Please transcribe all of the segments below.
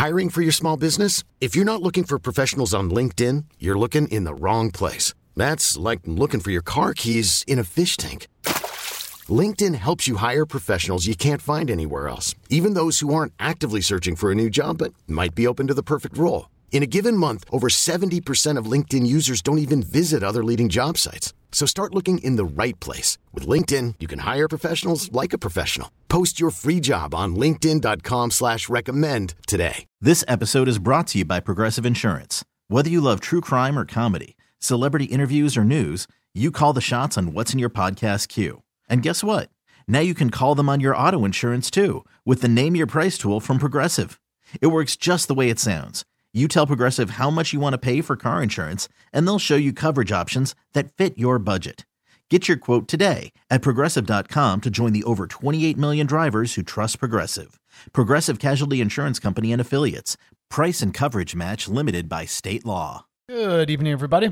Hiring for your small business? If you're not looking for professionals on LinkedIn, you're looking in the wrong place. That's like looking for your car keys in a fish tank. LinkedIn helps you hire professionals you can't find anywhere else, even those who aren't actively searching for a new job but might be open to the perfect role. In a given month, over 70% of LinkedIn users don't even visit other leading job sites. So start looking in the right place. With LinkedIn, you can hire professionals like a professional. Post your free job on linkedin.com/recommend today. This episode is brought to you by Progressive Insurance. Whether you love true crime or comedy, celebrity interviews or news, you call the shots on what's in your podcast queue. And guess what? Now you can call them on your auto insurance too with the Name Your Price tool from Progressive. It works just the way it sounds. You tell Progressive how much you want to pay for car insurance, and they'll show you coverage options that fit your budget. Get your quote today at Progressive.com to join the over 28 million drivers who trust Progressive. Progressive Casualty Insurance Company and Affiliates. Price and coverage match limited by state law. Good evening, everybody.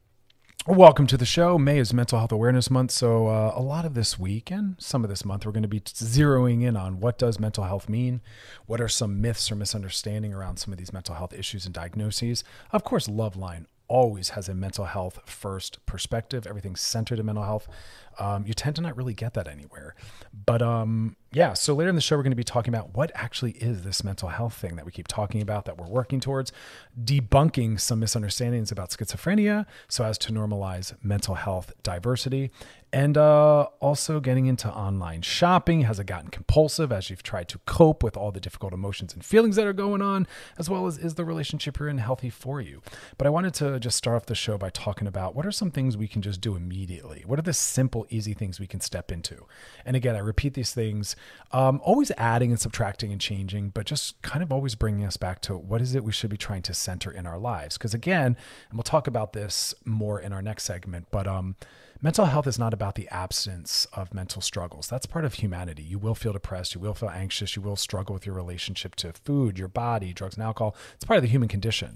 Welcome to the show. May is Mental Health Awareness Month, so a lot of this week and some of this month, we're going to be zeroing in on what does mental health mean, what are some myths or misunderstanding around some of these mental health issues and diagnoses. Of course, Loveline always has a mental health first perspective. Everything's centered in mental health. You tend to not really get that anywhere. But yeah, so later in the show, we're going to be talking about what actually is this mental health thing that we keep talking about, that we're working towards, debunking some misunderstandings about schizophrenia so as to normalize mental health diversity, and also getting into online shopping. Has it gotten compulsive as you've tried to cope with all the difficult emotions and feelings that are going on, as well as is the relationship you're in healthy for you? But I wanted to just start off the show by talking about what are some things we can just do immediately? What are the simple, easy things we can step into? And again, I repeat these things, always adding and subtracting and changing, but just kind of always bringing us back to what is it we should be trying to center in our lives? Because again, and we'll talk about this more in our next segment, but mental health is not about the absence of mental struggles. That's part of humanity. You will feel depressed. You will feel anxious. You will struggle with your relationship to food, your body, drugs and alcohol. It's part of the human condition.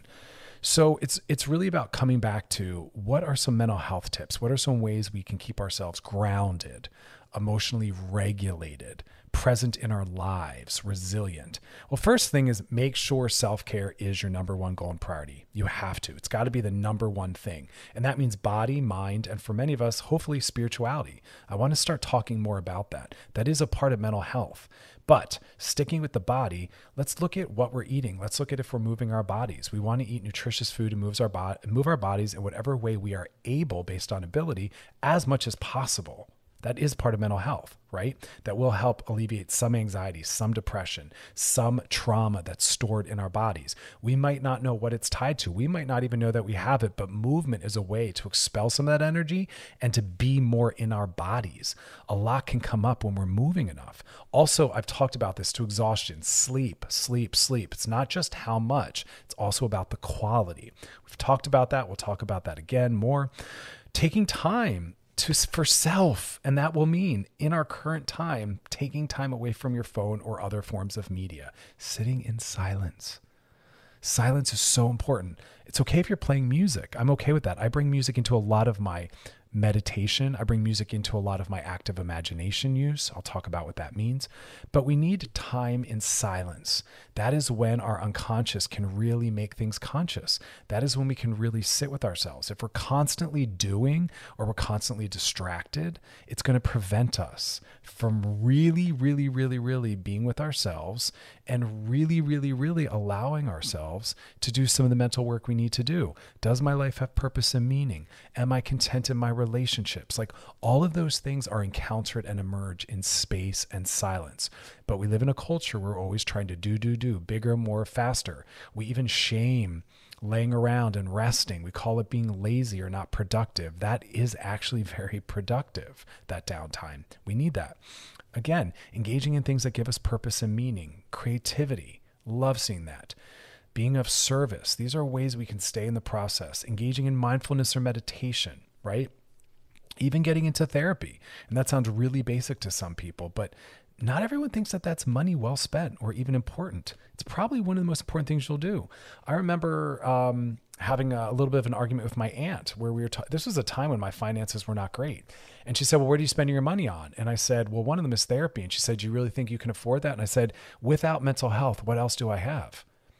So it's really about coming back to what are some mental health tips? What are some ways we can keep ourselves grounded, emotionally regulated, present in our lives, resilient? Well, first thing is make sure self-care is your number one goal and priority. You have to. It's got to be the number one thing. And that means body, mind, and for many of us, hopefully spirituality. I want to start talking more about that. That is a part of mental health. But sticking with the body, let's look at what we're eating. Let's look at if we're moving our bodies. We want to eat nutritious food and move our bodies in whatever way we are able based on ability as much as possible. That is part of mental health, right? That will help alleviate some anxiety, some depression, some trauma that's stored in our bodies. We might not know what it's tied to. We might not even know that we have it, but movement is a way to expel some of that energy and to be more in our bodies. A lot can come up when we're moving enough. Also, I've talked about this to exhaustion, sleep. It's not just how much, it's also about the quality. We've talked about that. We'll talk about that again more. Taking time for self. And that will mean in our current time, taking time away from your phone or other forms of media, sitting in silence. Silence is so important. It's okay if you're playing music. I'm okay with that. I bring music into a lot of my meditation. I bring music into a lot of my active imagination use. I'll talk about what that means. But we need time in silence. That is when our unconscious can really make things conscious. That is when we can really sit with ourselves. If we're constantly doing or we're constantly distracted, it's going to prevent us from really being with ourselves and really allowing ourselves to do some of the mental work we need to do. Does my life have purpose and meaning? Am I content in my relationships? Like all of those things are encountered and emerge in space and silence. But we live in a culture where we're always trying to do, bigger, more, faster. We even shame laying around and resting. We call it being lazy or not productive. That is actually very productive, that downtime. We need that. Again, engaging in things that give us purpose and meaning, creativity, love seeing that. Being of service. These are ways we can stay in the process. Engaging in mindfulness or meditation, right? Even getting into therapy. And that sounds really basic to some people, but not everyone thinks that that's money well spent or even important. It's probably one of the most important things you'll do. I remember having a little bit of an argument with my aunt where we were this was a time when my finances were not great. And she said, well, what are you spending your money on? And I said, well, one of them is therapy. And she said, do you really think you can afford that? And I said, without mental health, what else do I have?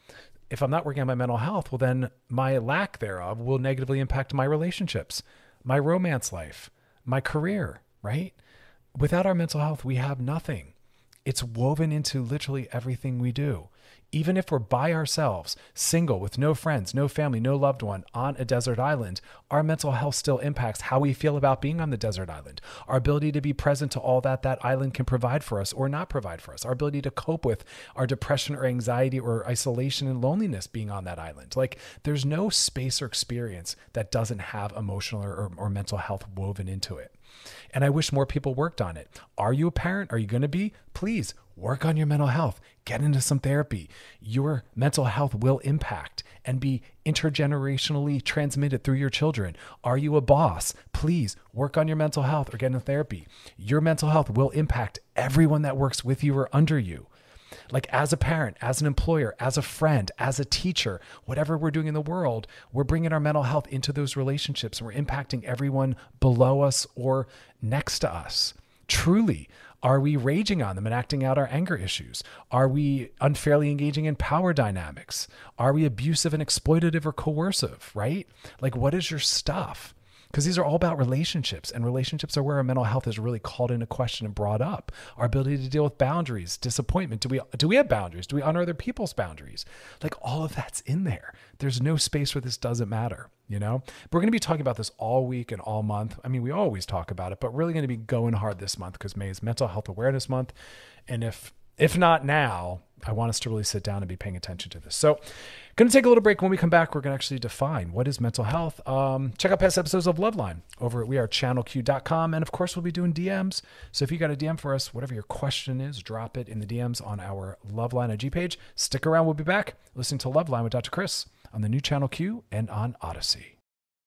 If I'm not working on my mental health, well, then my lack thereof will negatively impact my relationships, my romance life, my career, right? Without our mental health, we have nothing. It's woven into literally everything we do. Even if we're by ourselves, single, with no friends, no family, no loved one, on a desert island, our mental health still impacts how we feel about being on the desert island, our ability to be present to all that that island can provide for us or not provide for us, our ability to cope with our depression or anxiety or isolation and loneliness being on that island. Like, there's no space or experience that doesn't have emotional or mental health woven into it. And I wish more people worked on it. Are you a parent? Are you going to be? Please work on your mental health. Get into some therapy. Your mental health will impact and be intergenerationally transmitted through your children. Are you a boss? Please work on your mental health or get into therapy. Your mental health will impact everyone that works with you or under you. Like, as a parent, as an employer, as a friend, as a teacher, whatever we're doing in the world, we're bringing our mental health into those relationships, and we're impacting everyone below us or next to us. Truly, are we raging on them and acting out our anger issues? Are we unfairly engaging in power dynamics? Are we abusive and exploitative or coercive, right? Like, what is your stuff? Because these are all about relationships, and relationships are where our mental health is really called into question and brought up. Our ability to deal with boundaries, disappointment. Do we have boundaries? Do we honor other people's boundaries? Like, all of that's in there. There's no space where this doesn't matter, you know? We're going to be talking about this all week and all month. I mean, we always talk about it, but really going to be going hard this month because May is Mental Health Awareness Month. And if not now, I want us to really sit down and be paying attention to this. So going to take a little break. When we come back, we're going to actually define what is mental health. Check out past episodes of Loveline over at wearechannelq.com. And of course, we'll be doing DMs. So if you got a DM for us, whatever your question is, drop it in the DMs on our Loveline IG page. Stick around. We'll be back listening to Loveline with Dr. Chris on the new Channel Q and on Odyssey.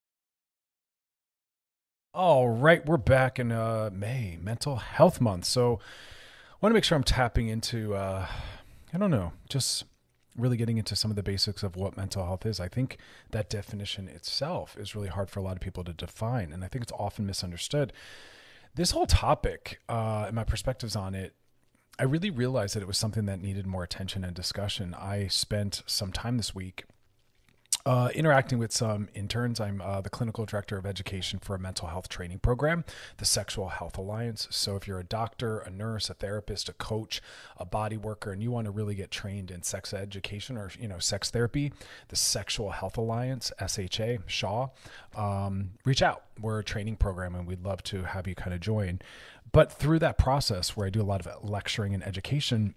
All right, we're back in May, Mental Health Month. So I want to make sure I'm tapping into, just really getting into some of the basics of what mental health is. I think that definition itself is really hard for a lot of people to define, and I think it's often misunderstood. This whole topic, and my perspectives on it, I really realized that it was something that needed more attention and discussion. I spent some time this week interacting with some interns. I'm the clinical director of education for a mental health training program, the Sexual Health Alliance. So if you're a doctor, a nurse, a therapist, a coach, a body worker, and you want to really get trained in sex education or, sex therapy, the Sexual Health Alliance, SHA, SHAW, reach out. We're a training program and we'd love to have you kind of join. But through that process where I do a lot of lecturing and education,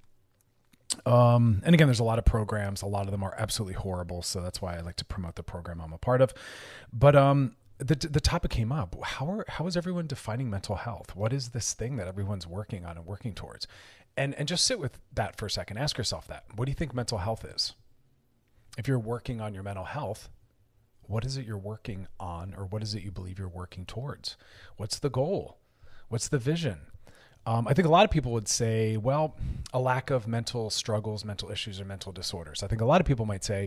and again, there's a lot of programs. A lot of them are absolutely horrible. So that's why I like to promote the program I'm a part of. But the topic came up. How is everyone defining mental health? What is this thing that everyone's working on and working towards? And just sit with that for a second. Ask yourself that. What do you think mental health is? If you're working on your mental health, what is it you're working on, or what is it you believe you're working towards? What's the goal? What's the vision? I think a lot of people would say, well, a lack of mental struggles, mental issues, or mental disorders. I think a lot of people might say,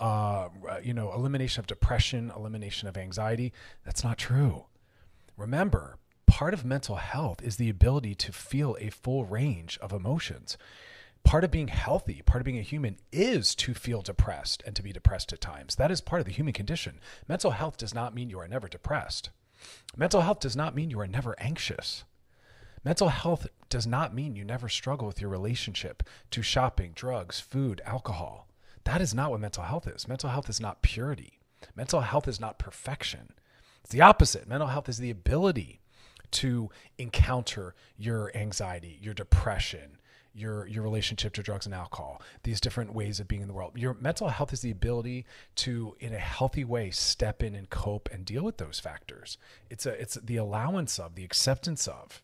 elimination of depression, elimination of anxiety. That's not true. Remember, part of mental health is the ability to feel a full range of emotions. Part of being healthy, part of being a human, is to feel depressed and to be depressed at times. That is part of the human condition. Mental health does not mean you are never depressed. Mental health does not mean you are never anxious. Mental health does not mean you never struggle with your relationship to shopping, drugs, food, alcohol. That is not what mental health is. Mental health is not purity. Mental health is not perfection. It's the opposite. Mental health is the ability to encounter your anxiety, your depression, your relationship to drugs and alcohol, these different ways of being in the world. Your mental health is the ability to, in a healthy way, step in and cope and deal with those factors. It's the allowance of, the acceptance of.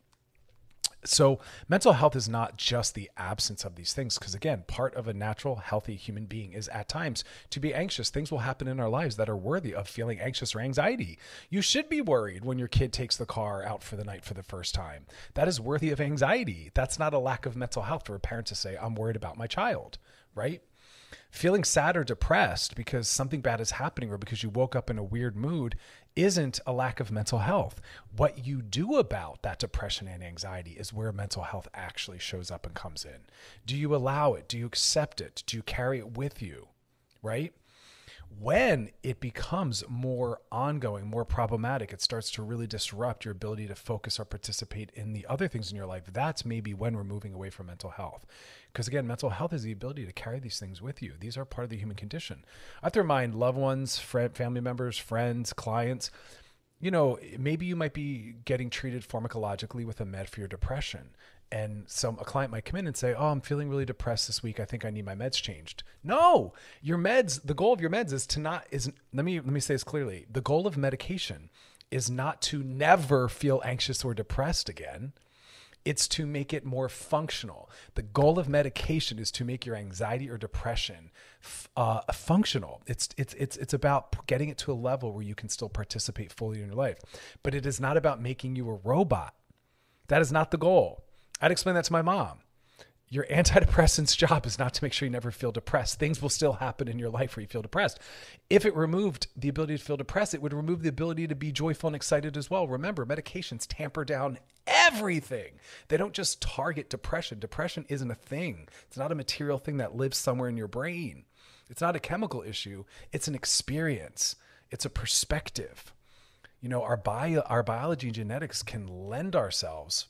So mental health is not just the absence of these things, because again, part of a natural, healthy human being is at times to be anxious. Things will happen in our lives that are worthy of feeling anxious or anxiety. You should be worried when your kid takes the car out for the night for the first time. That is worthy of anxiety. That's not a lack of mental health for a parent to say, I'm worried about my child, right? Feeling sad or depressed because something bad is happening or because you woke up in a weird mood isn't a lack of mental health. What you do about that depression and anxiety is where mental health actually shows up and comes in. Do you allow it? Do you accept it? Do you carry it with you? right? When it becomes more ongoing, more problematic, it starts to really disrupt your ability to focus or participate in the other things in your life. That's maybe when we're moving away from mental health. Because again, mental health is the ability to carry these things with you. These are part of the human condition. I have to remind loved ones, family members, friends, clients, maybe you might be getting treated pharmacologically with a med for your depression. And a client might come in and say, oh, I'm feeling really depressed this week. I think I need my meds changed. No, your meds, the goal of your meds let me say this clearly. The goal of medication is not to never feel anxious or depressed again. It's to make it more functional. The goal of medication is to make your anxiety or depression functional. It's about getting it to a level where you can still participate fully in your life. But it is not about making you a robot. That is not the goal. I'd explain that to my mom. Your antidepressant's job is not to make sure you never feel depressed. Things will still happen in your life where you feel depressed. If it removed the ability to feel depressed, it would remove the ability to be joyful and excited as well. Remember, medications tamper down everything. They don't just target depression. Depression isn't a thing. It's not a material thing that lives somewhere in your brain. It's not a chemical issue. It's an experience. It's a perspective. Our biology and genetics can lend ourselves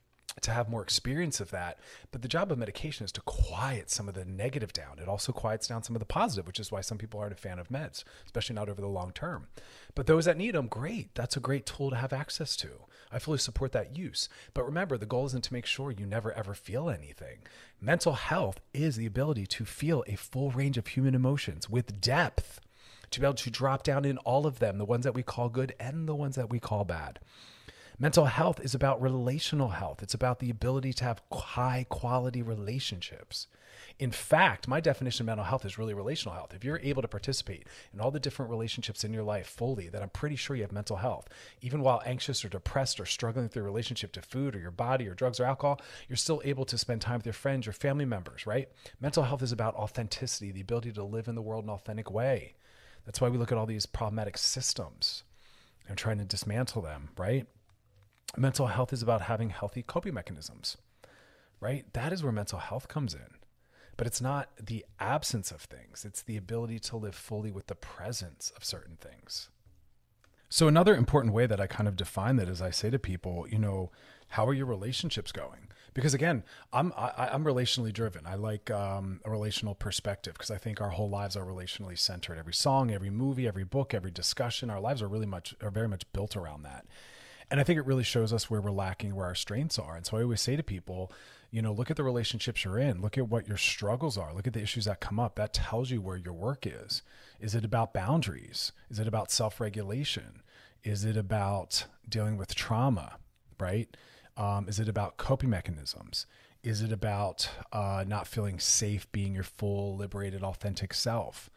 to have more experience of that. But the job of medication is to quiet some of the negative down. It also quiets down some of the positive, which is why some people aren't a fan of meds, especially not over the long term. But those that need them, great. That's a great tool to have access to. I fully support that use. But remember, the goal isn't to make sure you never ever feel anything. Mental health is the ability to feel a full range of human emotions with depth, to be able to drop down in all of them, the ones that we call good and the ones that we call bad. Mental health is about relational health. It's about the ability to have high quality relationships. In fact, my definition of mental health is really relational health. If you're able to participate in all the different relationships in your life fully, then I'm pretty sure you have mental health. Even while anxious or depressed or struggling with your relationship to food or your body or drugs or alcohol, you're still able to spend time with your friends or family members, right? Mental health is about authenticity, the ability to live in the world in an authentic way. That's why we look at all these problematic systems and trying to dismantle them, right? Mental health is about having healthy coping mechanisms, right? That is where mental health comes in. But it's not the absence of things. It's the ability to live fully with the presence of certain things. So another important way that I kind of define that is I say to people, how are your relationships going? Because again, I'm relationally driven. I like a relational perspective because I think our whole lives are relationally centered. Every song, every movie, every book, every discussion, our lives are very much built around that. And I think it really shows us where we're lacking, where our strengths are. And so I always say to people, look at the relationships you're in, look at what your struggles are, look at the issues that come up. That tells you where your work is. Is it about boundaries? Is it about self-regulation? Is it about dealing with trauma, right? Is it about coping mechanisms? Is it about not feeling safe, being your full, liberated, authentic self?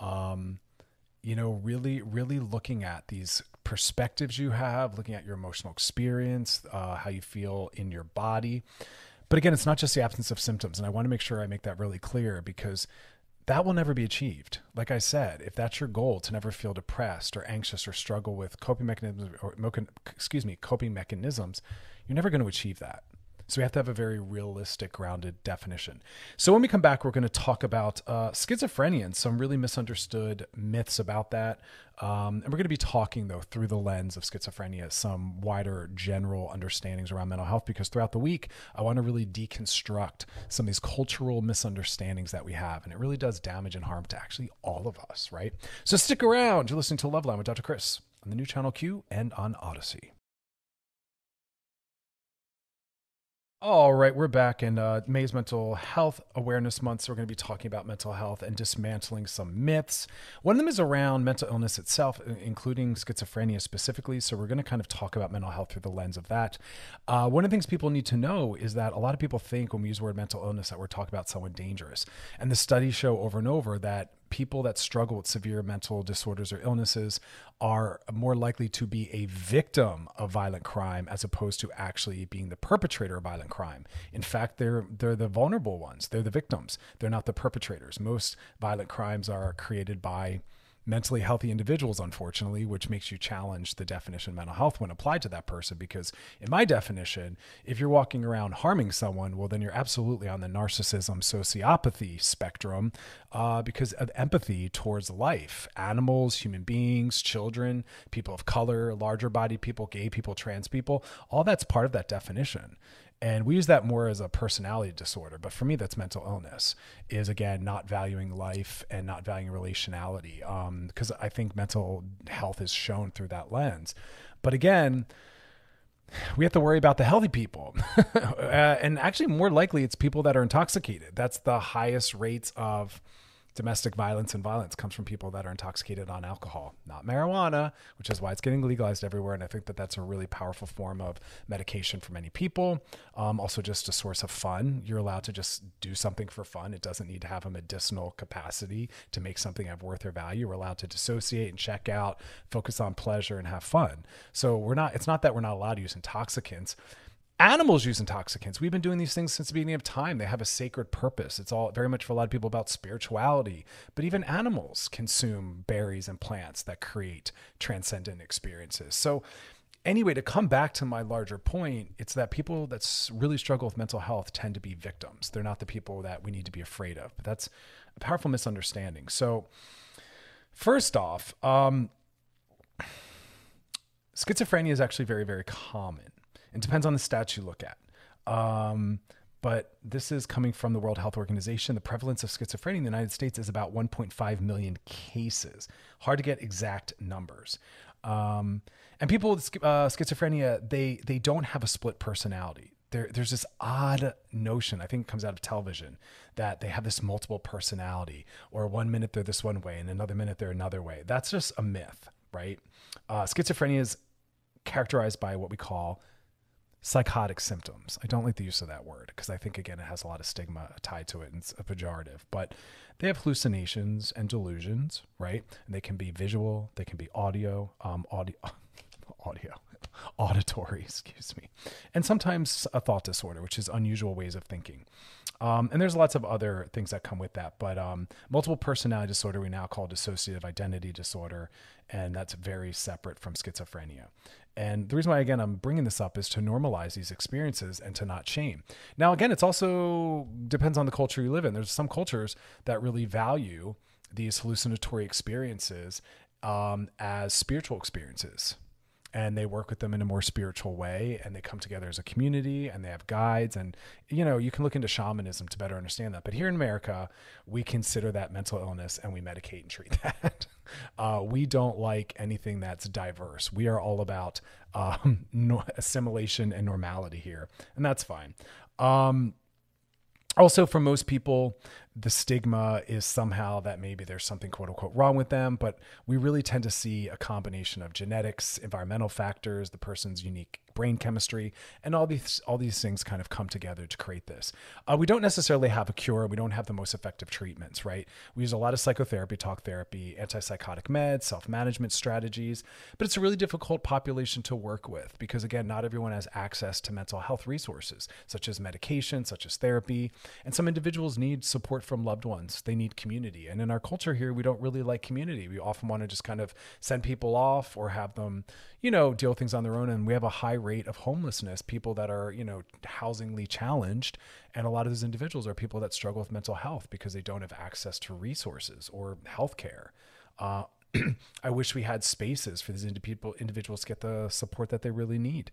Really, really looking at these perspectives you have, looking at your emotional experience, how you feel in your body. But again, it's not just the absence of symptoms. And I want to make sure I make that really clear because that will never be achieved. Like I said, if that's your goal to never feel depressed or anxious or struggle with coping mechanisms, you're never going to achieve that. So we have to have a very realistic, grounded definition. So when we come back, we're going to talk about schizophrenia and some really misunderstood myths about that. And we're going to be talking, though, through the lens of schizophrenia, some wider general understandings around mental health, because throughout the week, I want to really deconstruct some of these cultural misunderstandings that we have. And it really does damage and harm to actually all of us, right? So stick around. You're listening to Loveline with Dr. Chris on the new Channel Q and on Odyssey. All right, we're back in May's Mental Health Awareness Month. So we're going to be talking about mental health and dismantling some myths. One of them is around mental illness itself, including schizophrenia specifically. So we're going to kind of talk about mental health through the lens of that. One of the things people need to know is that a lot of people think when we use the word mental illness that we're talking about someone dangerous. And the studies show over and over that people that struggle with severe mental disorders or illnesses are more likely to be a victim of violent crime as opposed to actually being the perpetrator of violent crime. In fact, they're the vulnerable ones. They're the victims. They're not the perpetrators. Most violent crimes are created by mentally healthy individuals, unfortunately, which makes you challenge the definition of mental health when applied to that person. Because in my definition, if you're walking around harming someone, well, then you're absolutely on the narcissism sociopathy spectrum, because of empathy towards life, animals, human beings, children, people of color, larger body people, gay people, trans people, all that's part of that definition. And we use that more as a personality disorder. But for me, that's mental illness, is again, not valuing life and not valuing relationality. Because I think mental health is shown through that lens. But again, we have to worry about the healthy people. And actually more likely it's people that are intoxicated. That's the highest rates of domestic violence and violence comes from people that are intoxicated on alcohol, not marijuana, which is why it's getting legalized everywhere. And I think that that's a really powerful form of medication for many people. Also just a source of fun. You're allowed to just do something for fun. It doesn't need to have a medicinal capacity to make something have worth or value. We're allowed to dissociate and check out, focus on pleasure and have fun. So it's not that we're not allowed to use intoxicants. Animals use intoxicants. We've been doing these things since the beginning of time. They have a sacred purpose. It's all very much for a lot of people about spirituality, but even animals consume berries and plants that create transcendent experiences. So anyway, to come back to my larger point, it's that people that really struggle with mental health tend to be victims. They're not the people that we need to be afraid of, but that's a powerful misunderstanding. So first off, schizophrenia is actually very, very common. It depends on the stats you look at. But this is coming from the World Health Organization. The prevalence of schizophrenia in the United States is about 1.5 million cases. Hard to get exact numbers. And people with schizophrenia, they don't have a split personality. There's this odd notion, I think it comes out of television, that they have this multiple personality, or 1 minute they're this one way and another minute they're another way. That's just a myth, right? Schizophrenia is characterized by what we call psychotic symptoms. I don't like the use of that word because I think, again, it has a lot of stigma tied to it and it's a pejorative, but they have hallucinations and delusions, right? And they can be visual, they can be auditory, excuse me. And sometimes a thought disorder, which is unusual ways of thinking. And there's lots of other things that come with that, but multiple personality disorder we now call dissociative identity disorder, and that's very separate from schizophrenia. And the reason why, again, I'm bringing this up is to normalize these experiences and to not shame. Now, again, it's also depends on the culture you live in. There's some cultures that really value these hallucinatory experiences as spiritual experiences. And they work with them in a more spiritual way, and they come together as a community, and they have guides. And, you know, you can look into shamanism to better understand that. But here in America, we consider that mental illness and we medicate and treat that. We don't like anything that's diverse. We are all about assimilation and normality here, and that's fine. Also, for most people, the stigma is somehow that maybe there's something quote unquote wrong with them, but we really tend to see a combination of genetics, environmental factors, the person's unique brain chemistry, and all these things kind of come together to create this. We don't necessarily have a cure. We don't have the most effective treatments, right? We use a lot of psychotherapy, talk therapy, antipsychotic meds, self-management strategies, but it's a really difficult population to work with because, again, not everyone has access to mental health resources, such as medication, such as therapy, and some individuals need support from loved ones. They need community. And in our culture here, we don't really like community. We often want to just kind of send people off or have them, you know, deal with things on their own. And we have a high rate of homelessness, people that are, you know, housingly challenged. And a lot of those individuals are people that struggle with mental health because they don't have access to resources or healthcare. I wish we had spaces for these individuals to get the support that they really need.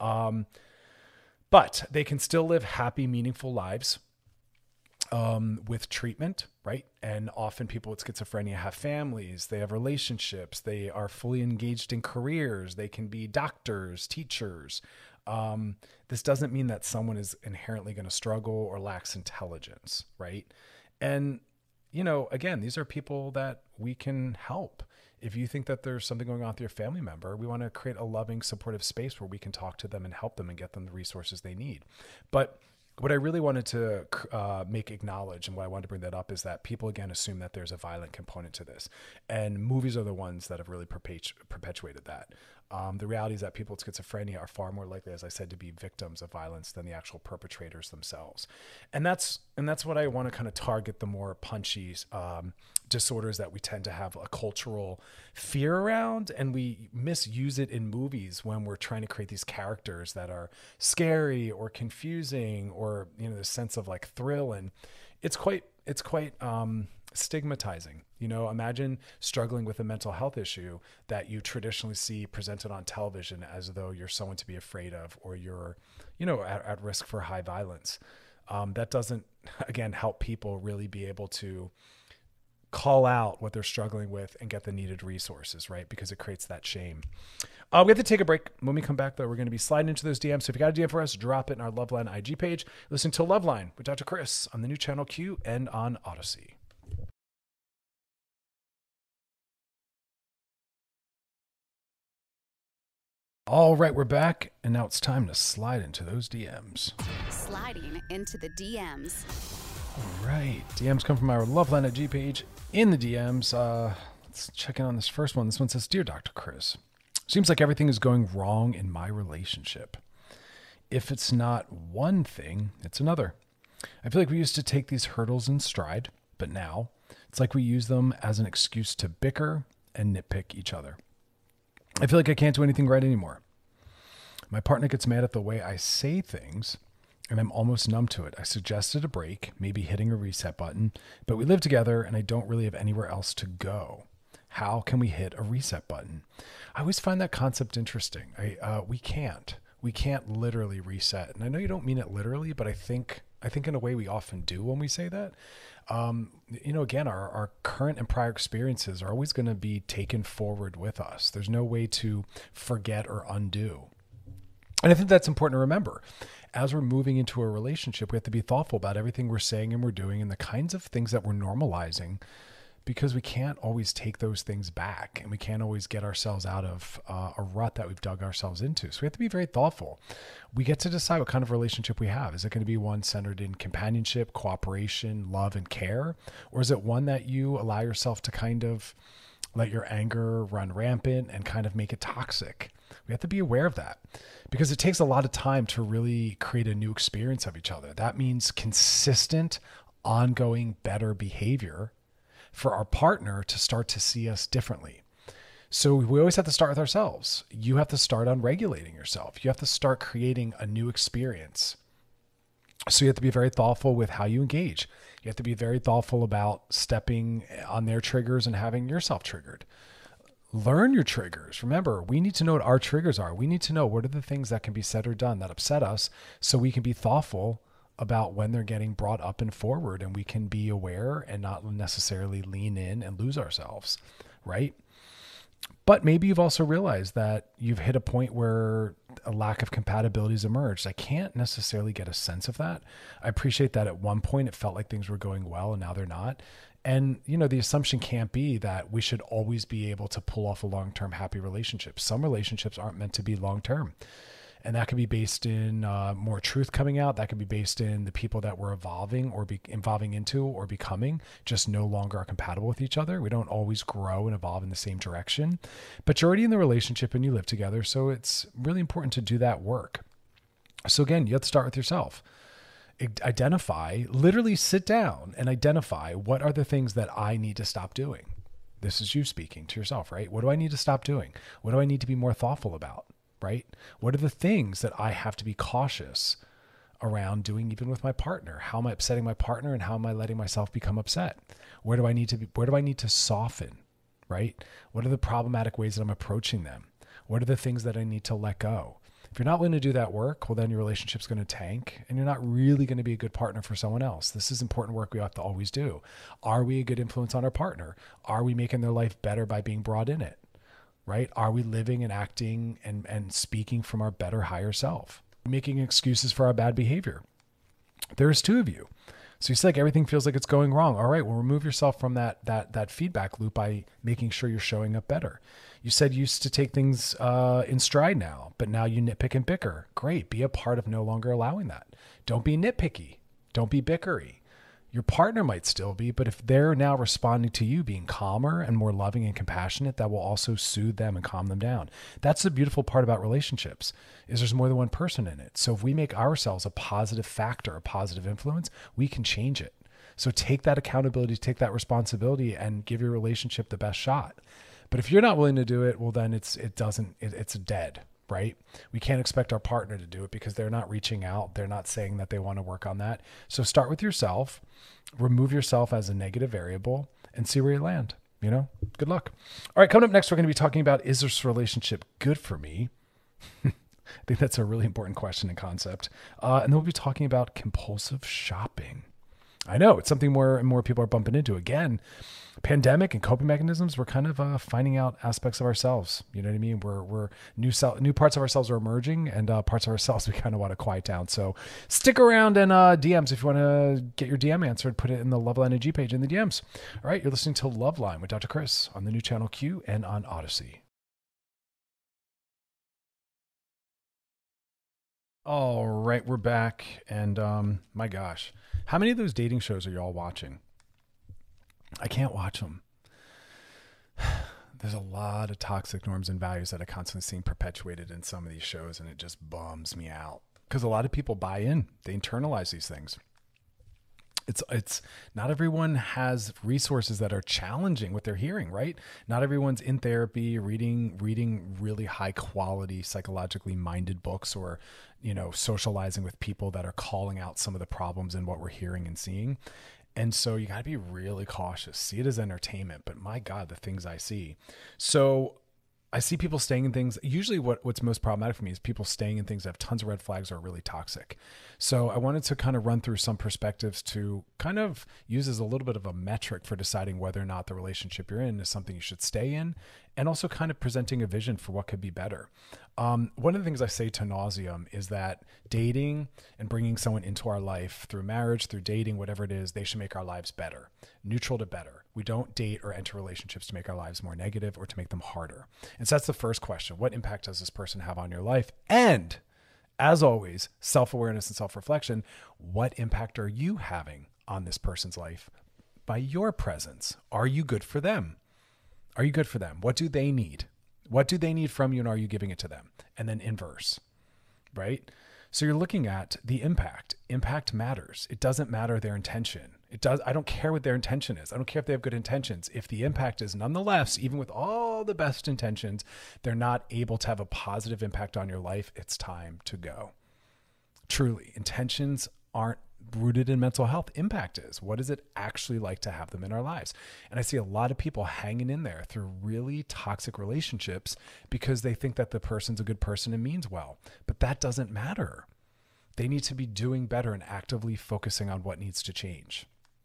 But they can still live happy, meaningful lives with treatment, right? And often people with schizophrenia have families, they have relationships, they are fully engaged in careers, they can be doctors, teachers. This doesn't mean that someone is inherently going to struggle or lacks intelligence, right? And, you know, again, these are people that we can help. If you think that there's something going on with your family member, we want to create a loving, supportive space where we can talk to them and help them and get them the resources they need. But what I really wanted to make acknowledge, and why I wanted to bring that up, is that people, again, assume that there's a violent component to this. And movies are the ones that have really perpetuated that. The reality is that people with schizophrenia are far more likely, as I said, to be victims of violence than the actual perpetrators themselves. And that's what I want to kind of target, the more punchy disorders that we tend to have a cultural fear around, and we misuse it in movies when we're trying to create these characters that are scary or confusing, or, the sense of like thrill. And it's quite stigmatizing. Imagine struggling with a mental health issue that you traditionally see presented on television as though you're someone to be afraid of, or you're, at risk for high violence. That doesn't, again, help people really be able to call out what they're struggling with and get the needed resources, right? Because it creates that shame. We have to take a break. When we come back, though, we're going to be sliding into those DMs. So if you got a DM for us, drop it in our Loveline IG page. Listen to Loveline with Dr. Chris on the new channel Q and on Odyssey. All right, we're back, and now it's time to slide into those DMs. Sliding into the DMs. All right, DMs come from our Loveline IG page. In the DMs, let's check in on this first one. This one says, Dear Dr. Chris, seems like everything is going wrong in my relationship. If it's not one thing, it's another. I feel like we used to take these hurdles in stride, but now it's like we use them as an excuse to bicker and nitpick each other. I feel like I can't do anything right anymore. My partner gets mad at the way I say things, and I'm almost numb to it. I suggested a break, maybe hitting a reset button, but we live together and I don't really have anywhere else to go. How can we hit a reset button? I always find that concept interesting. We can't literally reset. And I know you don't mean it literally, but I think in a way we often do when we say that. Again, our current and prior experiences are always going to be taken forward with us. There's no way to forget or undo. And I think that's important to remember. As we're moving into a relationship, we have to be thoughtful about everything we're saying and we're doing and the kinds of things that we're normalizing, because we can't always take those things back and we can't always get ourselves out of a rut that we've dug ourselves into. So we have to be very thoughtful. We get to decide what kind of relationship we have. Is it going to be one centered in companionship, cooperation, love, and care? Or is it one that you allow yourself to kind of let your anger run rampant and kind of make it toxic? We have to be aware of that, because it takes a lot of time to really create a new experience of each other. That means consistent, ongoing, better behavior for our partner to start to see us differently. So we always have to start with ourselves. You have to start on regulating yourself. You have to start creating a new experience. So you have to be very thoughtful with how you engage. You have to be very thoughtful about stepping on their triggers and having yourself triggered. Learn your triggers. Remember, we need to know what our triggers are. We need to know what are the things that can be said or done that upset us, so we can be thoughtful about when they're getting brought up and forward, and we can be aware and not necessarily lean in and lose ourselves, right? But maybe you've also realized that you've hit a point where a lack of compatibility has emerged. I can't necessarily get a sense of that. I appreciate that at one point it felt like things were going well and now they're not. And, the assumption can't be that we should always be able to pull off a long-term happy relationship. Some relationships aren't meant to be long-term. And that could be based in more truth coming out. That could be based in the people that we're evolving or evolving into or becoming just no longer are compatible with each other. We don't always grow and evolve in the same direction. But you're already in the relationship and you live together. So it's really important to do that work. So again, you have to start with yourself. Literally sit down and identify, what are the things that I need to stop doing? This is you speaking to yourself, right? What do I need to stop doing? What do I need to be more thoughtful about? Right? What are the things that I have to be cautious around doing, even with my partner? How am I upsetting my partner, and how am I letting myself become upset? Where do I need to soften? Right? What are the problematic ways that I'm approaching them? What are the things that I need to let go? If you're not willing to do that work, well, then your relationship's going to tank and you're not really going to be a good partner for someone else. This is important work we have to always do. Are we a good influence on our partner? Are we making their life better by being brought in it? Right? Are we living and acting and speaking from our better, higher self? Making excuses for our bad behavior. There's two of you. So you say like everything feels like it's going wrong. All right, well, remove yourself from that feedback loop by making sure you're showing up better. You said you used to take things in stride now, but now you nitpick and bicker. Great. Be a part of no longer allowing that. Don't be nitpicky. Don't be bickery. Your partner might still be, but if they're now responding to you being calmer and more loving and compassionate, that will also soothe them and calm them down. That's the beautiful part about relationships, is there's more than one person in it. So if we make ourselves a positive factor, a positive influence, we can change it. So take that accountability, take that responsibility, and give your relationship the best shot. But if you're not willing to do it, well, then it's dead. Right? We can't expect our partner to do it because they're not reaching out. They're not saying that they want to work on that. So start with yourself, remove yourself as a negative variable, and see where you land. Good luck. All right. Coming up next, we're going to be talking about, is this relationship good for me? I think that's a really important question and concept. And then we'll be talking about compulsive shopping. I know it's something more and more people are bumping into. Again, pandemic and coping mechanisms, we're kind of finding out aspects of ourselves. You know what I mean? We're new parts of ourselves are emerging, and parts of ourselves we kind of want to quiet down. So stick around and DMs if you want to get your DM answered. Put it in the Loveline IG page in the DMs. All right, you're listening to Loveline with Dr. Chris on the new channel Q and on Odyssey. All right, we're back, and my gosh, how many of those dating shows are y'all watching? I can't watch them. There's a lot of toxic norms and values that are constantly seeing perpetuated in some of these shows, and it just bums me out because a lot of people buy in. They internalize these things. It's not everyone has resources that are challenging what they're hearing, right? Not everyone's in therapy, reading really high quality, psychologically minded books, or, socializing with people that are calling out some of the problems in what we're hearing and seeing. And so you got to be really cautious. See it as entertainment, but my God, the things I see. So I see people staying in things. Usually what's most problematic for me is people staying in things that have tons of red flags or are really toxic. So I wanted to kind of run through some perspectives to kind of use as a little bit of a metric for deciding whether or not the relationship you're in is something you should stay in, and also kind of presenting a vision for what could be better. One of the things I say to nauseam is that dating and bringing someone into our life through marriage, through dating, whatever it is, they should make our lives better, neutral to better. We don't date or enter relationships to make our lives more negative or to make them harder. And so that's the first question. What impact does this person have on your life? And as always, self-awareness and self-reflection. What impact are you having on this person's life by your presence? Are you good for them? Are you good for them? What do they need? What do they need from you, and are you giving it to them? And then inverse, right? So you're looking at the impact. Impact matters. It doesn't matter their intention. I don't care what their intention is. I don't care if they have good intentions. If the impact is nonetheless, even with all the best intentions, they're not able to have a positive impact on your life, it's time to go. Truly, intentions aren't rooted in mental health. Impact is. What is it actually like to have them in our lives? And I see a lot of people hanging in there through really toxic relationships because they think that the person's a good person and means well. But that doesn't matter. They need to be doing better and actively focusing on what needs to change.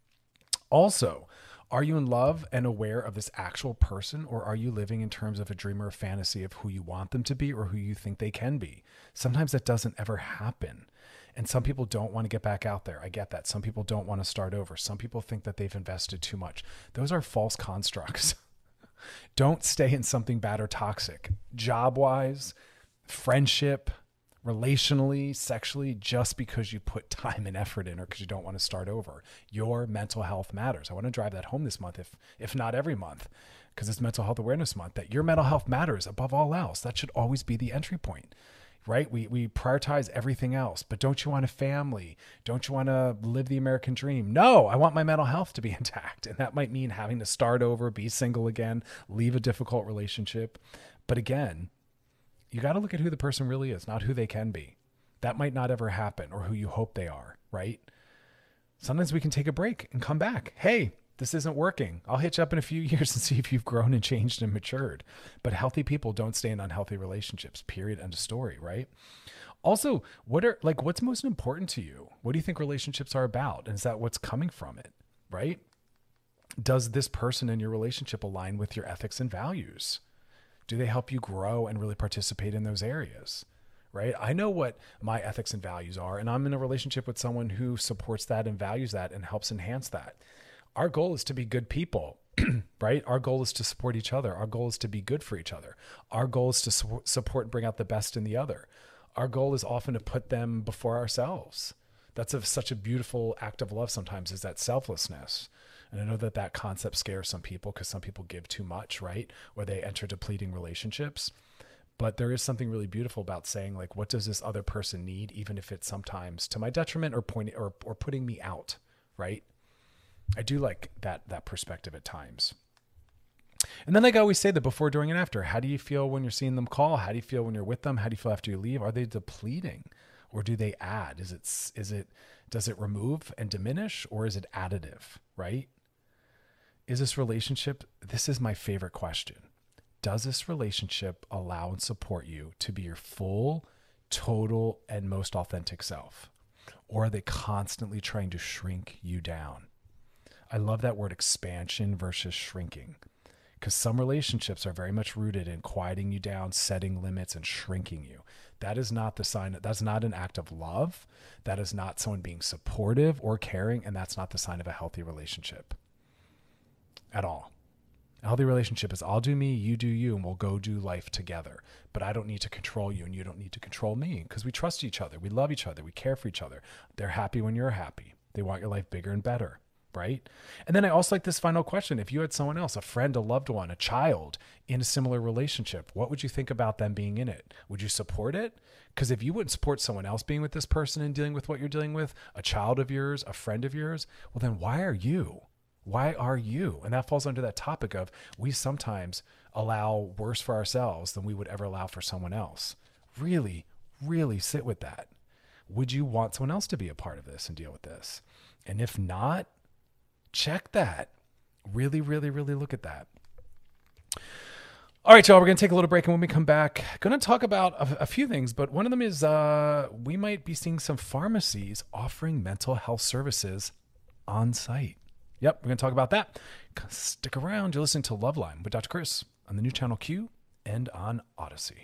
Also, are you in love and aware of this actual person, or are you living in terms of a dream or a fantasy of who you want them to be or who you think they can be? Sometimes that doesn't ever happen. And some people don't want to get back out there. I get that. Some people don't want to start over. Some people think that they've invested too much. Those are false constructs. Don't stay in something bad or toxic. Job-wise, friendship, relationally, sexually, just because you put time and effort in or because you don't want to start over. Your mental health matters. I want to drive that home this month, if not every month, because it's Mental Health Awareness Month, that your mental health matters above all else. That should always be the entry point. Right? We prioritize everything else, but don't you want a family? Don't you want to live the American dream? No, I want my mental health to be intact. And that might mean having to start over, be single again, leave a difficult relationship. But again, you got to look at who the person really is, not who they can be. That might not ever happen, or who you hope they are, right? Sometimes we can take a break and come back. Hey, this isn't working. I'll hit you up in a few years and see if you've grown and changed and matured. But healthy people don't stay in unhealthy relationships, period, end of story, right? Also, what's most important to you? What do you think relationships are about? And is that what's coming from it, right? Does this person in your relationship align with your ethics and values? Do they help you grow and really participate in those areas? Right? I know what my ethics and values are, and I'm in a relationship with someone who supports that and values that and helps enhance that. Our goal is to be good people, right? Our goal is to support each other. Our goal is to be good for each other. Our goal is to support and bring out the best in the other. Our goal is often to put them before ourselves. That's such a beautiful act of love sometimes, is that selflessness. And I know that concept scares some people because some people give too much, right? Or they enter depleting relationships. But there is something really beautiful about saying, like, what does this other person need, even if it's sometimes to my detriment or putting me out, right? I do like that perspective at times. And then, like I always say, that before, during, and after. How do you feel when you're seeing them call? How do you feel when you're with them? How do you feel after you leave? Are they depleting, or do they add? Does it remove and diminish, or is it additive, right? Is this relationship, this is my favorite question. Does this relationship allow and support you to be your full, total, and most authentic self? Or are they constantly trying to shrink you down? I love that word, expansion versus shrinking, because some relationships are very much rooted in quieting you down, setting limits, and shrinking you. That is not the sign. That's not an act of love. That is not someone being supportive or caring. And that's not the sign of a healthy relationship at all. A healthy relationship is, I'll do me, you do you, and we'll go do life together. But I don't need to control you, and you don't need to control me, because we trust each other. We love each other. We care for each other. They're happy when you're happy. They want your life bigger and better, right? And then I also like this final question. If you had someone else, a friend, a loved one, a child in a similar relationship, what would you think about them being in it? Would you support it? Because if you wouldn't support someone else being with this person and dealing with what you're dealing with, a child of yours, a friend of yours, well, then why are you? Why are you? And that falls under that topic of, we sometimes allow worse for ourselves than we would ever allow for someone else. Really, really sit with that. Would you want someone else to be a part of this and deal with this? And if not, check that. Really, really, really look at that. All right, y'all, we're going to take a little break. And when we come back, going to talk about a few things, but one of them is we might be seeing some pharmacies offering mental health services on site. Yep, we're going to talk about that. Stick around. You're listening to Loveline with Dr. Chris on the new channel Q and on Odyssey.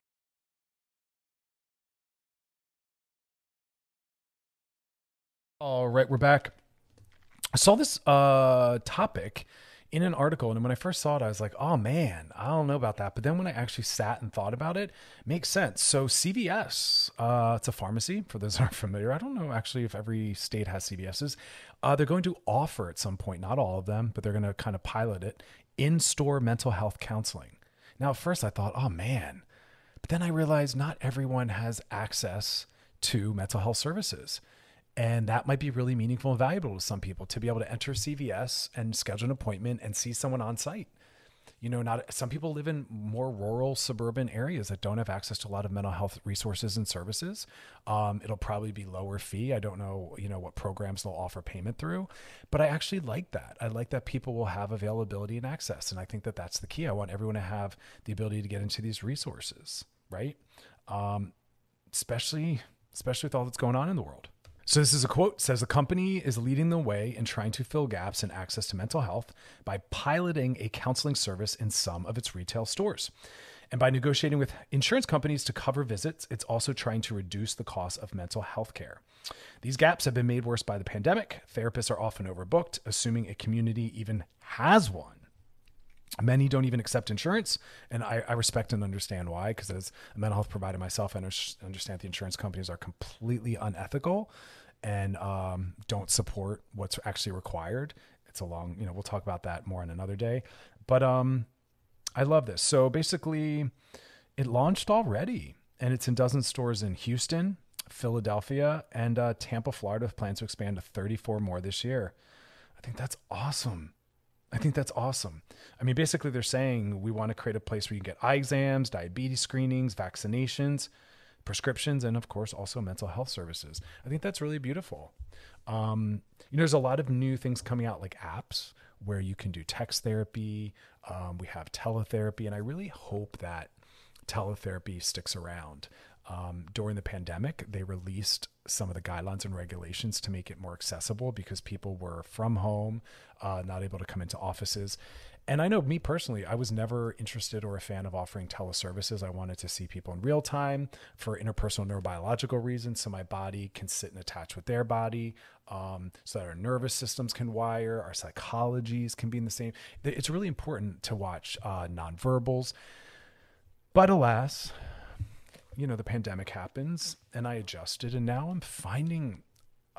All right, we're back. I saw this topic in an article, and when I first saw it, I was like, oh man, I don't know about that. But then when I actually sat and thought about it, it makes sense. So CVS, it's a pharmacy, for those that aren't familiar. I don't know actually if every state has CVSs. They're going to offer at some point, not all of them, but they're going to kind of pilot it, in-store mental health counseling. Now, at first I thought, oh man, but then I realized not everyone has access to mental health services. And that might be really meaningful and valuable to some people, to be able to enter CVS and schedule an appointment and see someone on site. You know, some people live in more rural suburban areas that don't have access to a lot of mental health resources and services. It'll probably be lower fee. I don't know, what programs they'll offer payment through, but I actually like that. I like that people will have availability and access. And I think that that's the key. I want everyone to have the ability to get into these resources, right? Especially with all that's going on in the world. So this is a quote. It says, the company is leading the way in trying to fill gaps in access to mental health by piloting a counseling service in some of its retail stores. And by negotiating with insurance companies to cover visits, it's also trying to reduce the cost of mental health care. These gaps have been made worse by the pandemic. Therapists are often overbooked, assuming a community even has one. Many don't even accept insurance, and I respect and understand why, because as a mental health provider myself, I understand the insurance companies are completely unethical and don't support what's actually required. It's a long, we'll talk about that more on another day. But I love this. So basically, it launched already, and it's in dozens of stores in Houston, Philadelphia, and Tampa, Florida, with plans to expand to 34 more this year. I think that's awesome. I mean, basically they're saying we want to create a place where you can get eye exams, diabetes screenings, vaccinations, prescriptions, and of course also mental health services. I think that's really beautiful. There's a lot of new things coming out, like apps where you can do text therapy. We have teletherapy, and I really hope that teletherapy sticks around. During the pandemic, they released some of the guidelines and regulations to make it more accessible because people were from home, not able to come into offices. And I know me personally, I was never interested or a fan of offering teleservices. I wanted to see people in real time for interpersonal neurobiological reasons, so my body can sit and attach with their body, so that our nervous systems can wire, our psychologies can be in the same. It's really important to watch nonverbals. But alas, the pandemic happens and I adjusted, and now I'm finding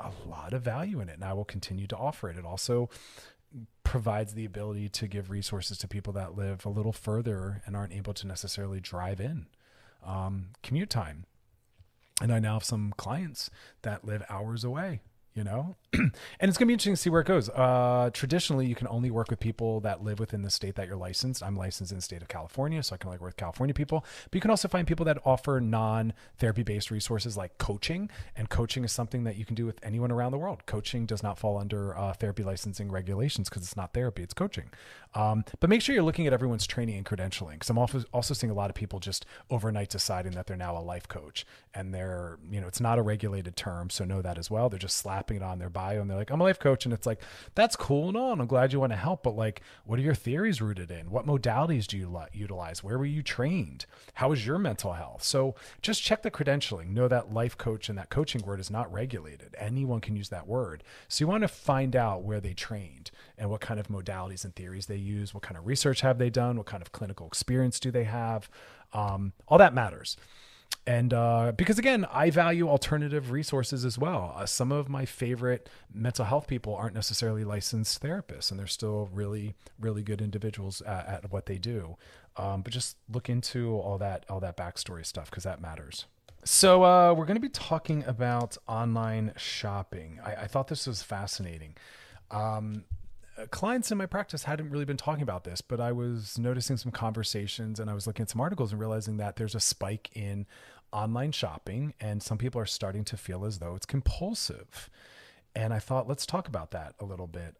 a lot of value in it, and I will continue to offer it. It also provides the ability to give resources to people that live a little further and aren't able to necessarily drive in. Commute time. And I now have some clients that live hours away, you know, and it's going to be interesting to see where it goes. Traditionally, you can only work with people that live within the state that you're licensed. I'm licensed in the state of California, so I can only work with California people. But you can also find people that offer non-therapy based resources like coaching. And coaching is something that you can do with anyone around the world. Coaching does not fall under therapy licensing regulations because it's not therapy, it's coaching. But make sure you're looking at everyone's training and credentialing, because I'm also seeing a lot of people just overnight deciding that they're now a life coach, and they're, you know, it's not a regulated term, so know that as well. They're just slapping it on their bio and they're like, I'm a life coach. And it's like, that's cool and all, and I'm glad you want to help, but like, what are your theories rooted in? What modalities do you utilize? Where were you trained? How is your mental health? So just check the credentialing. Know that life coach and that coaching word is not regulated. Anyone can use that word. So you want to find out where they trained and what kind of modalities and theories they use. What kind of research have they done? What kind of clinical experience do they have? All that matters. And because, again, I value alternative resources as well. Some of my favorite mental health people aren't necessarily licensed therapists, and they're still really, really good individuals at what they do. But just look into all that backstory stuff, because that matters. So we're going to be talking about online shopping. I thought this was fascinating. Clients in my practice hadn't really been talking about this, but I was noticing some conversations and I was looking at some articles and realizing that there's a spike in online shopping, and some people are starting to feel as though it's compulsive. And I thought, let's talk about that a little bit.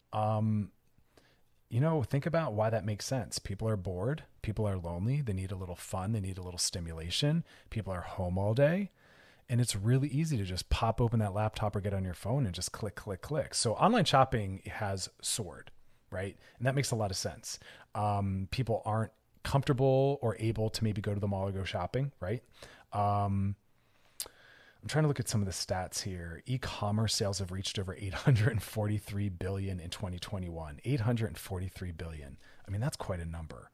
You know, think about why that makes sense. People are bored. People are lonely. They need a little fun. They need a little stimulation. People are home all day. And it's really easy to just pop open that laptop or get on your phone and just click, click, click. So online shopping has soared, right? And that makes a lot of sense. People aren't comfortable or able to maybe go to the mall or go shopping, right? I'm trying to look at some of the stats here. E-commerce sales have reached over 843 billion in 2021. 843 billion. I mean, that's quite a number.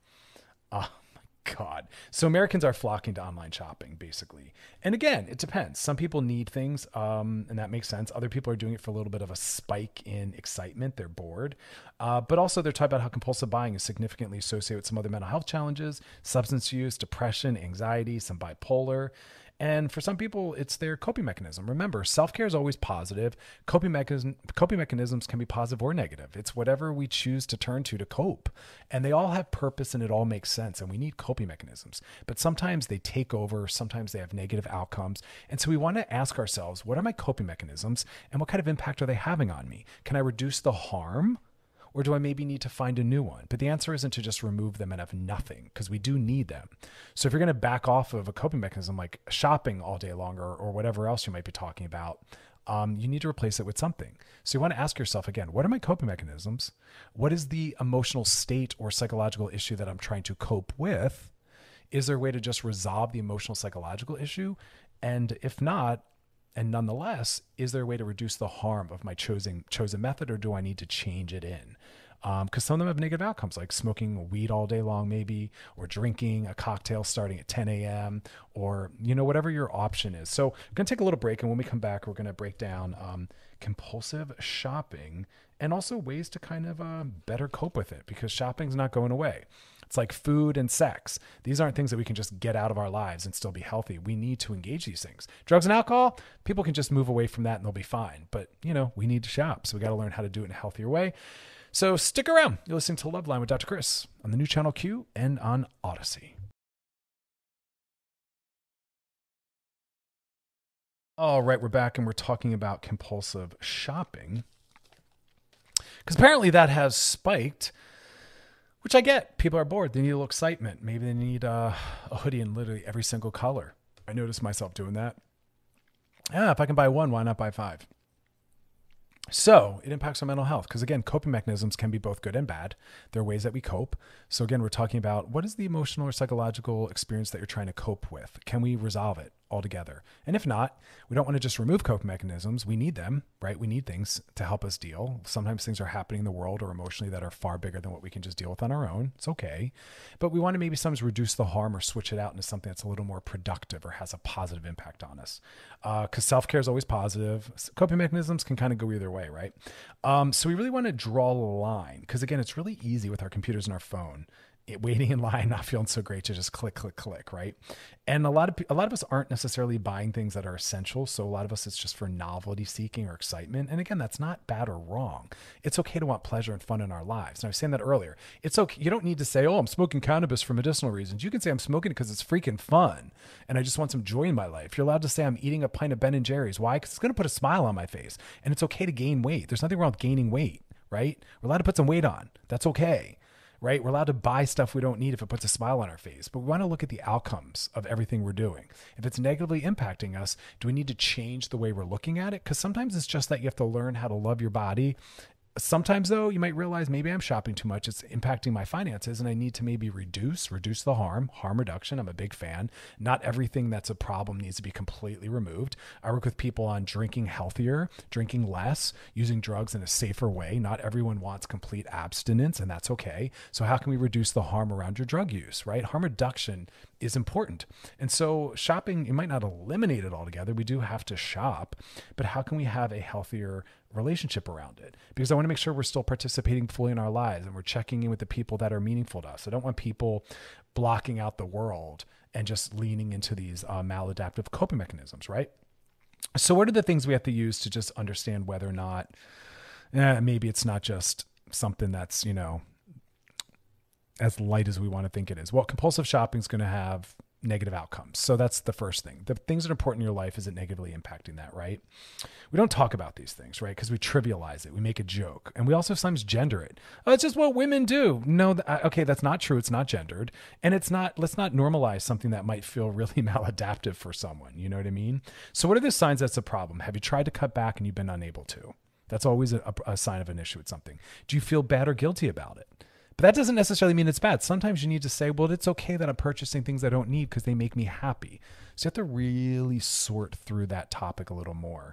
God. So Americans are flocking to online shopping, basically. And again, it depends. Some people need things, and that makes sense. Other people are doing it for a little bit of a spike in excitement. They're bored. But also they're talking about how compulsive buying is significantly associated with some other mental health challenges, substance use, depression, anxiety, some bipolar. And for some people, it's their coping mechanism. Remember, self-care is always positive. Coping mechanisms can be positive or negative. It's whatever we choose to turn to cope. And they all have purpose and it all makes sense. And we need coping mechanisms. But sometimes they take over. Sometimes they have negative outcomes. And so we want to ask ourselves, what are my coping mechanisms and what kind of impact are they having on me? Can I reduce the harm? Or do I maybe need to find a new one? But the answer isn't to just remove them and have nothing, because we do need them. So if you're going to back off of a coping mechanism like shopping all day long or whatever else you might be talking about, you need to replace it with something. So you want to ask yourself again, what are my coping mechanisms? What is the emotional state or psychological issue that I'm trying to cope with? Is there a way to just resolve the emotional psychological issue? And if not, and nonetheless, is there a way to reduce the harm of my chosen method, or do I need to change it in? Because some of them have negative outcomes, like smoking weed all day long, maybe, or drinking a cocktail starting at 10 a.m., or, you know, whatever your option is. So I'm going to take a little break. And when we come back, we're going to break down compulsive shopping and also ways to kind of better cope with it, because shopping's not going away. It's like food and sex. These aren't things that we can just get out of our lives and still be healthy. We need to engage these things. Drugs and alcohol, people can just move away from that and they'll be fine. But, you know, we need to shop. So we got to learn how to do it in a healthier way. So stick around. You're listening to Loveline with Dr. Chris on the new channel Q and on Odyssey. All right, we're back and we're talking about compulsive shopping, because apparently that has spiked. Which I get. People are bored. They need a little excitement. Maybe they need a hoodie in literally every single color. I noticed myself doing that. Yeah, if I can buy one, why not buy five? So it impacts our mental health because, again, coping mechanisms can be both good and bad. There are ways that we cope. So again, we're talking about what is the emotional or psychological experience that you're trying to cope with? Can we resolve it altogether? And if not, we don't want to just remove coping mechanisms. We need them, right? We need things to help us deal. Sometimes things are happening in the world or emotionally that are far bigger than what we can just deal with on our own. It's okay. But we want to maybe sometimes reduce the harm or switch it out into something that's a little more productive or has a positive impact on us. Because self-care is always positive. Coping mechanisms can kind of go either way, right? So we really want to draw a line because, again, it's really easy with our computers and our phone, waiting in line, not feeling so great to just click, click, click, right? And a lot of us aren't necessarily buying things that are essential. So a lot of us, it's just for novelty seeking or excitement. And again, that's not bad or wrong. It's okay to want pleasure and fun in our lives. And I was saying that earlier. It's okay. You don't need to say, oh, I'm smoking cannabis for medicinal reasons. You can say I'm smoking it because it's freaking fun. And I just want some joy in my life. You're allowed to say I'm eating a pint of Ben & Jerry's. Why? Because it's going to put a smile on my face. And it's okay to gain weight. There's nothing wrong with gaining weight, right? We're allowed to put some weight on. That's okay. Right? We're allowed to buy stuff we don't need if it puts a smile on our face, but we want to look at the outcomes of everything we're doing. If it's negatively impacting us, do we need to change the way we're looking at it? Because sometimes it's just that you have to learn how to love your body. Sometimes, though, you might realize maybe I'm shopping too much. It's impacting my finances and I need to maybe reduce the harm reduction. I'm a big fan. Not everything that's a problem needs to be completely removed. I work with people on drinking healthier, drinking less, using drugs in a safer way. Not everyone wants complete abstinence, and that's okay. So how can we reduce the harm around your drug use, right? Harm reduction is important. And so shopping, it might not eliminate it altogether. We do have to shop, but how can we have a healthier relationship around it? Because I want to make sure we're still participating fully in our lives and we're checking in with the people that are meaningful to us. I don't want people blocking out the world and just leaning into these maladaptive coping mechanisms, right? So what are the things we have to use to just understand whether or not maybe it's not just something that's, as light as we want to think it is? Well, compulsive shopping is going to have negative outcomes. So that's the first thing. The things that are important in your life, is it negatively impacting that, right? We don't talk about these things, right? Because we trivialize it. We make a joke. And we also sometimes gender it. Oh, it's just what women do. No, okay, that's not true. It's not gendered. And let's not normalize something that might feel really maladaptive for someone. You know what I mean? So what are the signs that's a problem? Have you tried to cut back and you've been unable to? That's always a sign of an issue with something. Do you feel bad or guilty about it? But that doesn't necessarily mean it's bad. Sometimes you need to say, well, it's okay that I'm purchasing things I don't need because they make me happy. So you have to really sort through that topic a little more.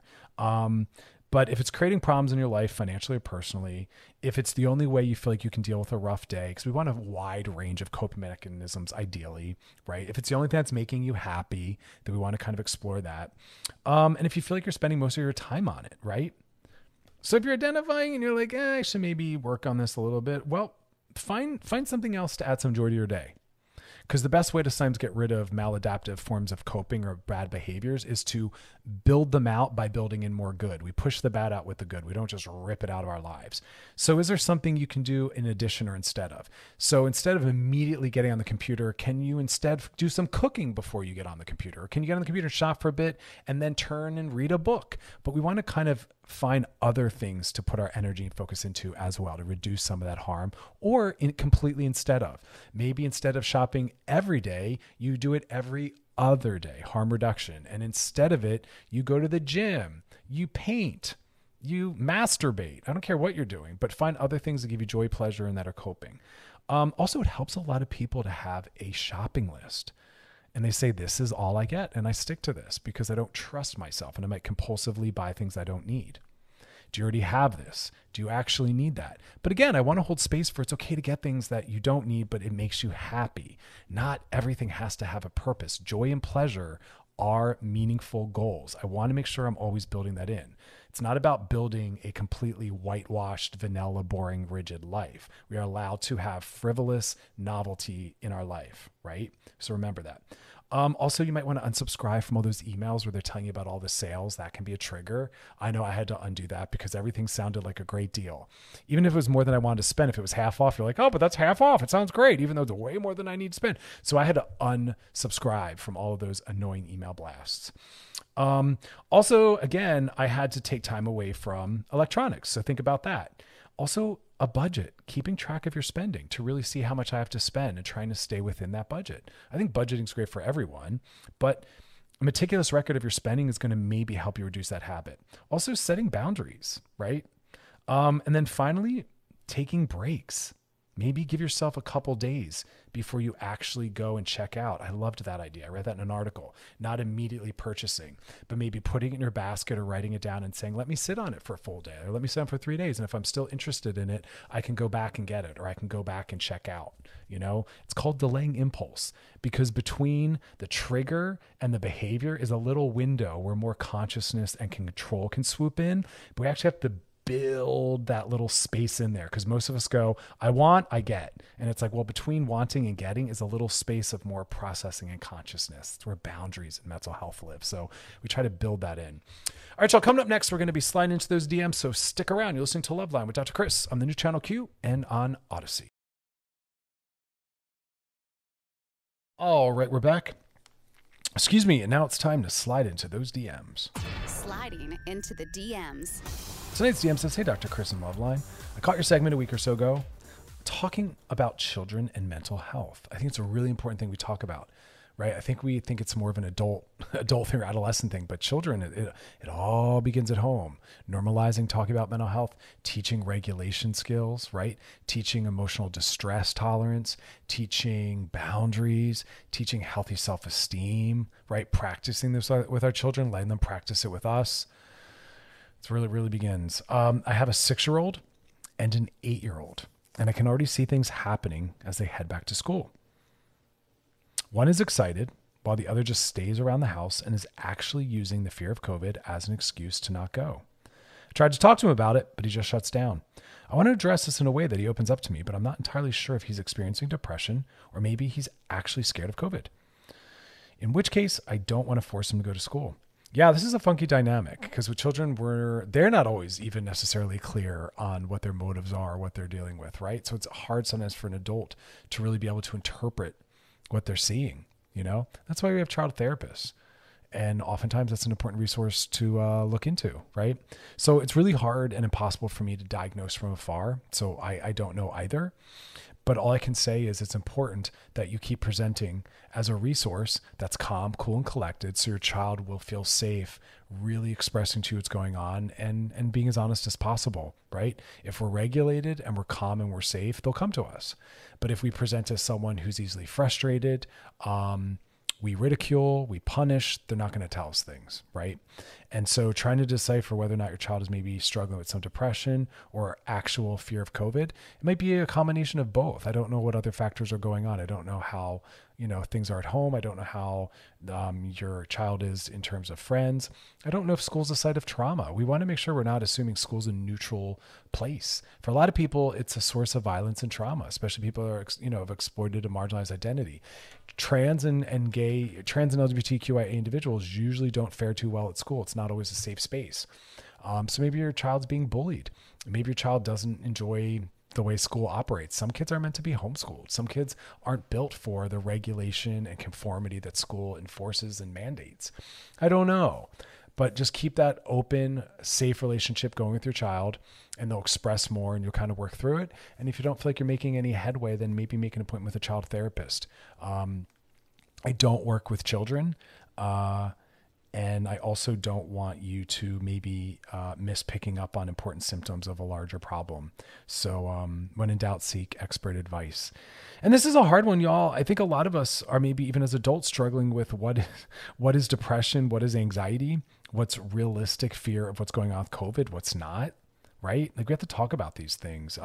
But if it's creating problems in your life, financially or personally, if it's the only way you feel like you can deal with a rough day, because we want a wide range of coping mechanisms, ideally, right? If it's the only thing that's making you happy, then we want to kind of explore that. And if you feel like you're spending most of your time on it, right? So if you're identifying and you're like, I should maybe work on this a little bit, well, find something else to add some joy to your day. Because the best way to sometimes get rid of maladaptive forms of coping or bad behaviors is to build them out by building in more good. We push the bad out with the good. We don't just rip it out of our lives. So is there something you can do in addition or instead of? So instead of immediately getting on the computer, can you instead do some cooking before you get on the computer? Or can you get on the computer and shop for a bit and then turn and read a book? But we want to kind of find other things to put our energy and focus into as well to reduce some of that harm, or completely instead of. Maybe instead of shopping every day, you do it every other day, harm reduction. And instead of it, you go to the gym, you paint, you masturbate. I don't care what you're doing, but find other things that give you joy, pleasure, and that are coping. Also, it helps a lot of people to have a shopping list. And they say, this is all I get. And I stick to this because I don't trust myself and I might compulsively buy things I don't need. Do you already have this? Do you actually need that? But again, I want to hold space for it's okay to get things that you don't need, but it makes you happy. Not everything has to have a purpose. Joy and pleasure are meaningful goals. I want to make sure I'm always building that in. It's not about building a completely whitewashed, vanilla, boring, rigid life. We are allowed to have frivolous novelty in our life, right? So remember that. Also, you might want to unsubscribe from all those emails where they're telling you about all the sales. That can be a trigger. I know I had to undo that because everything sounded like a great deal. Even if it was more than I wanted to spend, if it was half off, you're like, oh, but that's half off. It sounds great, even though it's way more than I need to spend. So I had to unsubscribe from all of those annoying email blasts. Also, again, I had to take time away from electronics. So think about that. Also, a budget, keeping track of your spending to really see how much I have to spend and trying to stay within that budget. I think budgeting is great for everyone, but A meticulous record of your spending is going to maybe help you reduce that habit. Also, setting boundaries, right? And then finally, taking breaks. Maybe give yourself a couple days before you actually go and check out. I loved that idea. I read that in an article. Not immediately purchasing, but maybe putting it in your basket or writing it down and saying, let me sit on it for a full day, or let me sit on it for 3 days. And if I'm still interested in it, I can go back and get it, or I can go back and check out. You know, it's called delaying impulse, because between the trigger and the behavior is a little window where more consciousness and control can swoop in. But we actually have to build that little space in there, because most of us go, I want, I get. And it's like, well, between wanting and getting is a little space of more processing and consciousness. It's where boundaries and mental health live. So we try to build that in. All right, y'all, coming up next, we're going to be sliding into those DMs. So stick around. You're listening to Loveline with Dr. Chris on the new channel Q and on Odyssey. All right, we're back. Excuse me. And now it's time to slide into those DMs. Sliding into the DMs. Tonight's DM says, hey, Dr. Chris in Loveline. I caught your segment a week or so ago talking about children and mental health. I think it's a really important thing we talk about, right? I think we think it's more of an adult thing or adolescent thing, but children, it all begins at home. Normalizing talking about mental health, teaching regulation skills, right? Teaching emotional distress tolerance, teaching boundaries, teaching healthy self-esteem, right? Practicing this with our children, letting them practice it with us. It's really begins. I have a 6-year-old and an 8-year-old, and I can already see things happening as they head back to school. One is excited while the other just stays around the house and is actually using the fear of COVID as an excuse to not go. I tried to talk to him about it, but he just shuts down. I want to address this in a way that he opens up to me, but I'm not entirely sure if he's experiencing depression or maybe he's actually scared of COVID. In which case, I don't want to force him to go to school. Yeah, this is a funky dynamic, because with children, they're not always even necessarily clear on what their motives are, what they're dealing with, right? So it's hard sometimes for an adult to really be able to interpret what they're seeing, you know? That's why we have child therapists. And oftentimes that's an important resource to look into, right? So it's really hard and impossible for me to diagnose from afar. So I don't know either. But all I can say is it's important that you keep presenting as a resource that's calm, cool, and collected, so your child will feel safe really expressing to you what's going on and being as honest as possible, right? If we're regulated and we're calm and we're safe, they'll come to us. But if we present as someone who's easily frustrated, we ridicule, we punish, they're not going to tell us things, right? And so trying to decipher whether or not your child is maybe struggling with some depression or actual fear of COVID, it might be a combination of both. I don't know what other factors are going on. I don't know how, things are at home. I don't know how your child is in terms of friends. I don't know if school's a site of trauma. We want to make sure we're not assuming school's a neutral place. For a lot of people, it's a source of violence and trauma, especially people who are, have exploited a marginalized identity. Trans and LGBTQIA individuals usually don't fare too well at school. It's not always a safe space. So maybe your child's being bullied. Maybe your child doesn't enjoy the way school operates. Some kids are meant to be homeschooled. Some kids aren't built for the regulation and conformity that school enforces and mandates. I don't know. But just keep that open, safe relationship going with your child, and they'll express more and you'll kind of work through it. And if you don't feel like you're making any headway, then maybe make an appointment with a child therapist. I don't work with children. And I also don't want you to maybe miss picking up on important symptoms of a larger problem. So when in doubt, seek expert advice. And this is a hard one, y'all. I think a lot of us are maybe even as adults struggling with what is depression, what is anxiety, what's realistic fear of what's going on with COVID, what's not, right? Like we have to talk about these things.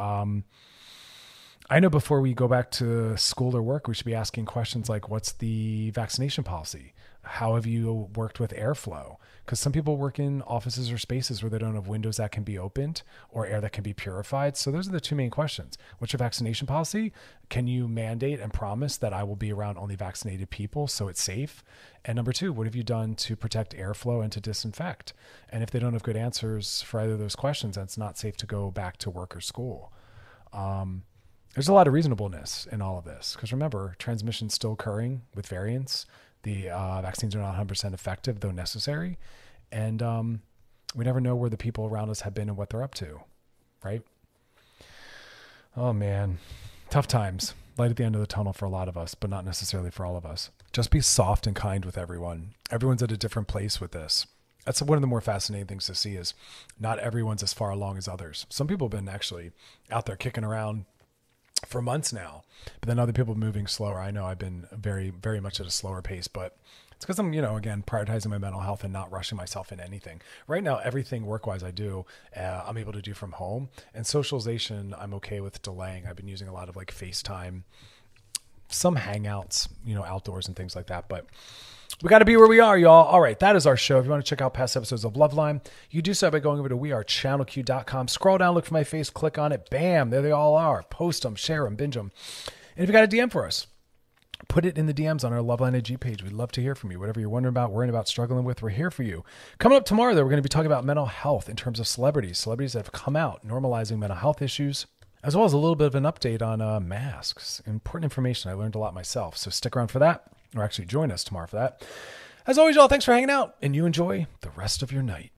I know before we go back to school or work, we should be asking questions like, what's the vaccination policy? How have you worked with airflow? Because some people work in offices or spaces where they don't have windows that can be opened or air that can be purified. So those are the two main questions. What's your vaccination policy? Can you mandate and promise that I will be around only vaccinated people so it's safe? And number two, what have you done to protect airflow and to disinfect? And if they don't have good answers for either of those questions, then it's not safe to go back to work or school. There's a lot of reasonableness in all of this because remember, transmission's still occurring with variants. The vaccines are not 100% effective, though necessary. And we never know where the people around us have been and what they're up to, right? Oh, man. Tough times. light at the end of the tunnel for a lot of us, but not necessarily for all of us. Just be soft and kind with everyone. Everyone's at a different place with this. That's one of the more fascinating things to see is not everyone's as far along as others. Some people have been actually out there kicking around for months now, but then other people moving slower. I know I've been very, very much at a slower pace, but it's because I'm, again, prioritizing my mental health and not rushing myself in anything. Right now, everything work-wise I do, I'm able to do from home. And socialization, I'm okay with delaying. I've been using a lot of like FaceTime, some Hangouts, outdoors and things like that. But we got to be where we are, y'all. All right, that is our show. If you want to check out past episodes of Loveline, you do so by going over to wearechannelq.com. Scroll down, look for my face, click on it. Bam, there they all are. Post them, share them, binge them. And if you got a DM for us, put it in the DMs on our Loveline IG page. We'd love to hear from you. Whatever you're wondering about, worrying about, struggling with, we're here for you. Coming up tomorrow, though, we're going to be talking about mental health in terms of celebrities that have come out, normalizing mental health issues, as well as a little bit of an update on masks. Important information. I learned a lot myself. So stick around for that, or actually join us tomorrow for that. As always, y'all, thanks for hanging out, and you enjoy the rest of your night.